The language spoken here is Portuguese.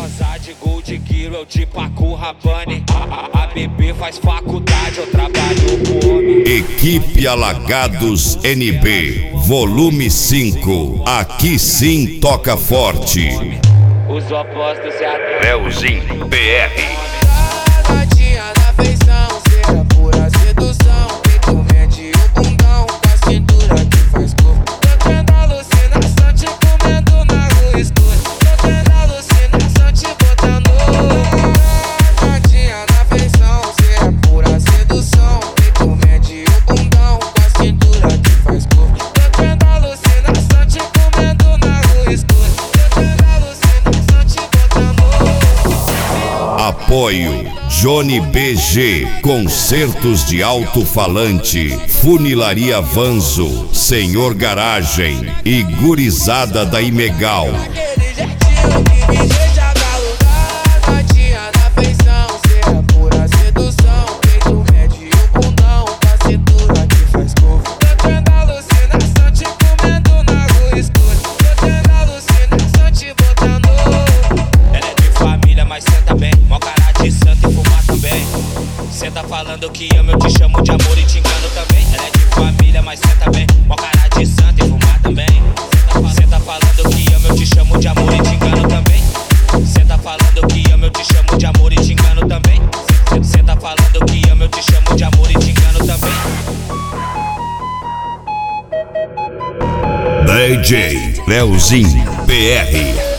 transar de Gold Gear ou de Paco Rabanne. A bebê faz faculdade, eu trabalho com homem. Equipe Alagados NB, volume 5. Aqui sim toca forte. Os opostos se atraem. Leozinho BR. Tadinha da feição, será pura sedução. Peito mede o bundão, com a cintura que faz corpo. Tô tendo alucinação, te comendo na rua escura. Tô tendo alucinação, te botando. Tadinha da feição, será pura sedução. Peito mede o bundão, com a cintura que faz corpo. Tô tendo alucinação, te comendo na rua escura. Tô tendo alucinação, te botando. Apoio Johnny BG, Concertos de Alto-Falante, Funilaria Vanzo, Senhor Garagem e Gurizada da Imegal. Aquele jeitinho que me deixa galudada. Tadinha da feição, será pura sedução. Peito mede o bundão, com a cintura que faz corpo. Tô tendo alucinação, te comendo na rua escura. Tô tendo alucinação, te botando. Ela é de família, mas senta bem. Mó cara de santo e fumar também. Cê tá falando que ama, eu te chamo de amor e te engano também. Ela é de família, mas senta bem. Mó cara de santo e fumar também. Cê tá falando que ama, eu te chamo de amor e te engano também. Cê tá falando que ama, eu te chamo de amor e te engano também. Cê tá falando que ama, eu te chamo de amor e te engano também. DJ Leozinho BR.